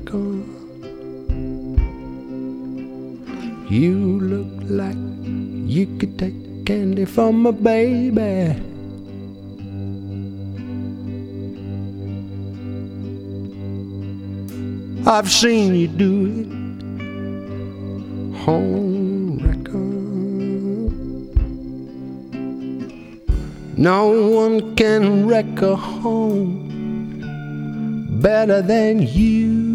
record. You look like you could take candy from a baby. I've seen you do it on record. No one can wreck a home better than you.